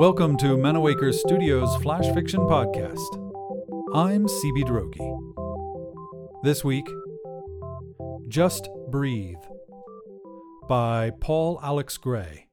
Welcome to Manawaker Studios Flash Fiction Podcast. I'm CB Drogi. This week, Just Breathe by Paul Alex Gray.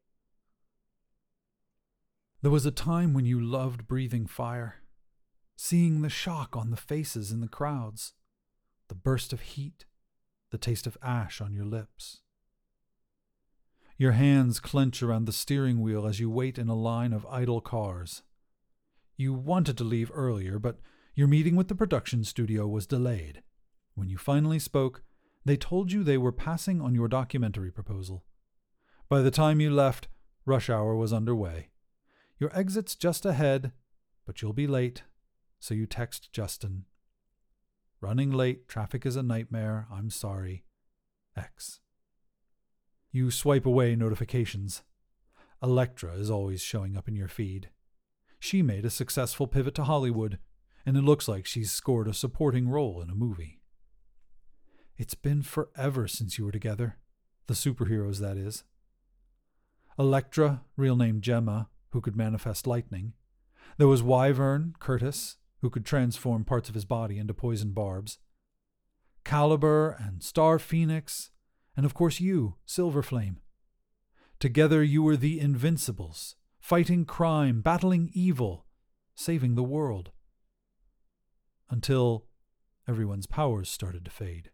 There was a time when you loved breathing fire, seeing the shock on the faces in the crowds, the burst of heat, the taste of ash on your lips. Your hands clench around the steering wheel as you wait in a line of idle cars. You wanted to leave earlier, but your meeting with the production studio was delayed. When you finally spoke, they told you they were passing on your documentary proposal. By the time you left, rush hour was underway. Your exit's just ahead, but you'll be late, so you text Justin. Running late, traffic is a nightmare, I'm sorry. X. You swipe away notifications. Elektra is always showing up in your feed. She made a successful pivot to Hollywood, and it looks like she's scored a supporting role in a movie. It's been forever since you were together. The superheroes, that is. Elektra, real name Gemma, who could manifest lightning. There was Wyvern, Curtis, who could transform parts of his body into poison barbs. Caliber and Star Phoenix, and of course you, Silver Flame. Together you were the Invincibles, fighting crime, battling evil, saving the world. Until everyone's powers started to fade.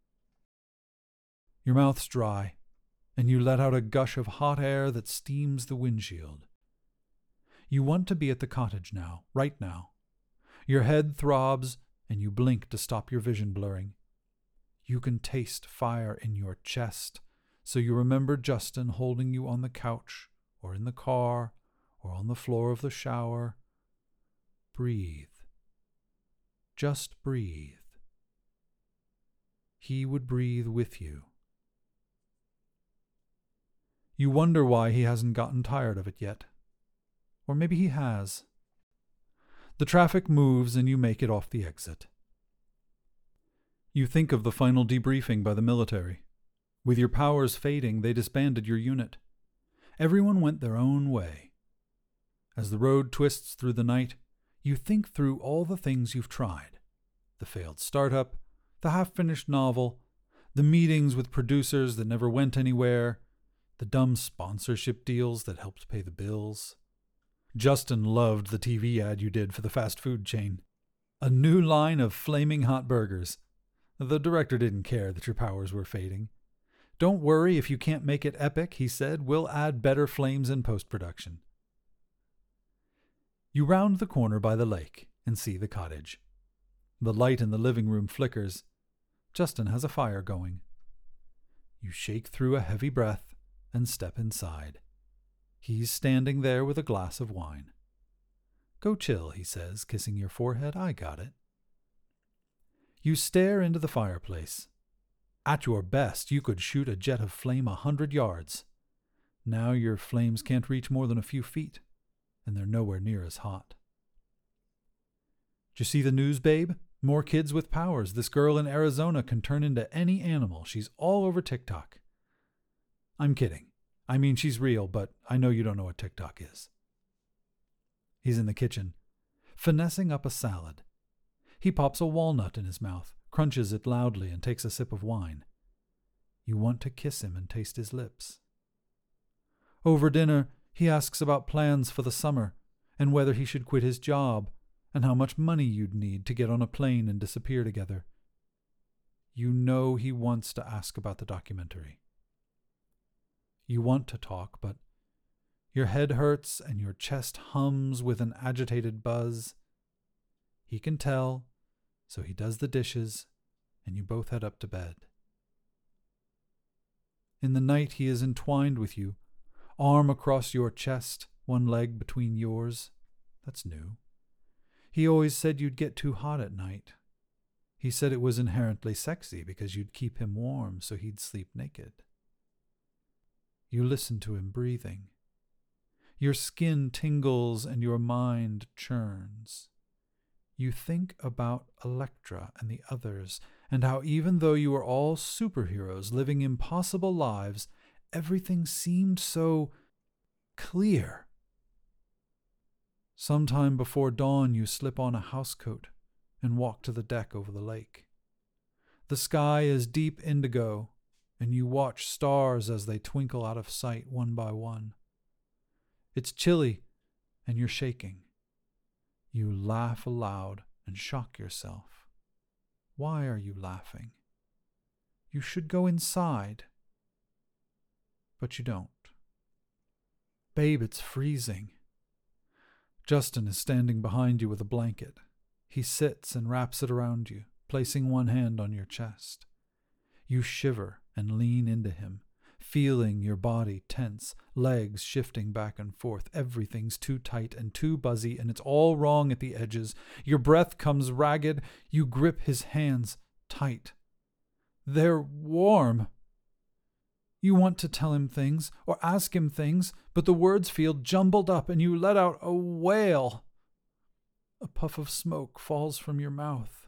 Your mouth's dry, and you let out a gush of hot air that steams the windshield. You want to be at the cottage now, right now. Your head throbs, and you blink to stop your vision blurring. You can taste fire in your chest, so you remember Justin holding you on the couch, or in the car, or on the floor of the shower. Breathe. Just breathe. He would breathe with you. You wonder why he hasn't gotten tired of it yet. Or maybe he has. The traffic moves and you make it off the exit. You think of the final debriefing by the military. With your powers fading, they disbanded your unit. Everyone went their own way. As the road twists through the night, you think through all the things you've tried. The failed startup, the half-finished novel, the meetings with producers that never went anywhere, the dumb sponsorship deals that helped pay the bills. Justin loved the TV ad you did for the fast food chain. A new line of flaming hot burgers. The director didn't care that your powers were fading. Don't worry if you can't make it epic, he said. We'll add better flames in post-production. You round the corner by the lake and see the cottage. The light in the living room flickers. Justin has a fire going. You shake through a heavy breath and step inside. He's standing there with a glass of wine. Go chill, he says, kissing your forehead. I got it. You stare into the fireplace. At your best, you could shoot a jet of flame 100 yards. Now your flames can't reach more than a few feet, and they're nowhere near as hot. Did you see the news, babe? More kids with powers. This girl in Arizona can turn into any animal. She's all over TikTok. I'm kidding. I mean, she's real, but I know you don't know what TikTok is. He's in the kitchen, finessing up a salad. He pops a walnut in his mouth, crunches it loudly, and takes a sip of wine. You want to kiss him and taste his lips. Over dinner, he asks about plans for the summer, and whether he should quit his job, and how much money you'd need to get on a plane and disappear together. You know he wants to ask about the documentary. You want to talk, but your head hurts and your chest hums with an agitated buzz. He can tell, so he does the dishes, and you both head up to bed. In the night he is entwined with you, arm across your chest, one leg between yours. That's new. He always said you'd get too hot at night. He said it was inherently sexy because you'd keep him warm so he'd sleep naked. You listen to him breathing. Your skin tingles and your mind churns. You think about Elektra and the others, and how even though you were all superheroes living impossible lives, everything seemed so clear. Sometime before dawn, you slip on a housecoat and walk to the deck over the lake. The sky is deep indigo, and you watch stars as they twinkle out of sight one by one. It's chilly, and you're shaking. You laugh aloud and shock yourself. Why are you laughing? You should go inside. But you don't. Babe, it's freezing. Justin is standing behind you with a blanket. He sits and wraps it around you, placing one hand on your chest. You shiver and lean into him, feeling your body tense, legs shifting back and forth. Everything's too tight and too buzzy, and it's all wrong at the edges. Your breath comes ragged. You grip his hands tight. They're warm. You want to tell him things or ask him things, but the words feel jumbled up, and you let out a wail. A puff of smoke falls from your mouth.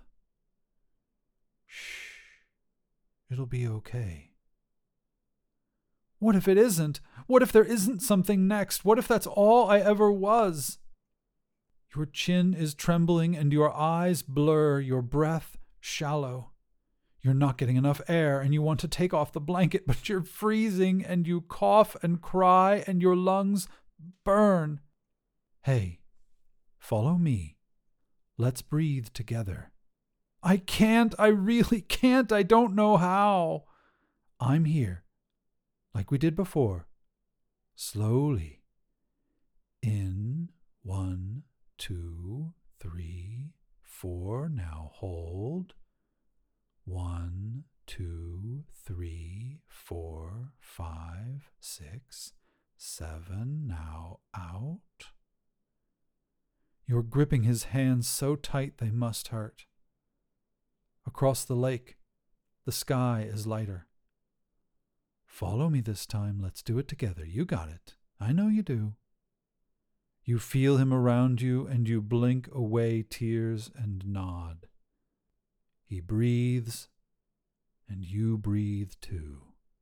Shh. It'll be okay. What if it isn't? What if there isn't something next? What if that's all I ever was? Your chin is trembling and your eyes blur, your breath shallow. You're not getting enough air and you want to take off the blanket, but you're freezing and you cough and cry and your lungs burn. Hey, follow me. Let's breathe together. I can't. I really can't. I don't know how. I'm here, like we did before. Slowly. In, 1, 2, 3, 4. Now hold. 1, 2, 3, 4, 5, 6, 7. Now out. You're gripping his hands so tight they must hurt. Across the lake, the sky is lighter. Follow me this time. Let's do it together. You got it. I know you do. You feel him around you and you blink away tears and nod. He breathes, and you breathe too.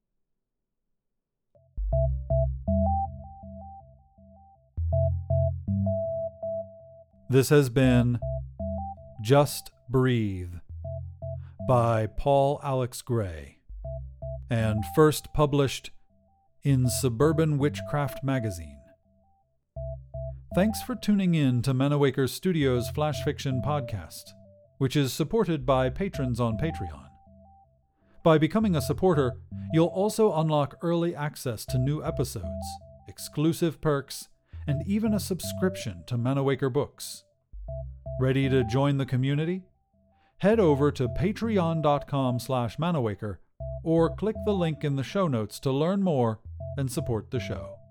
This has been Just Breathe by Paul Alex Gray, and first published in Suburban Witchcraft magazine. Thanks for tuning in to Manawaker Studios Flash Fiction Podcast, which is supported by patrons on Patreon. By becoming a supporter, you'll also unlock early access to new episodes, exclusive perks, and even a subscription to Manawaker Books. Ready to join the community? Head over to patreon.com/Manawaker or click the link in the show notes to learn more and support the show.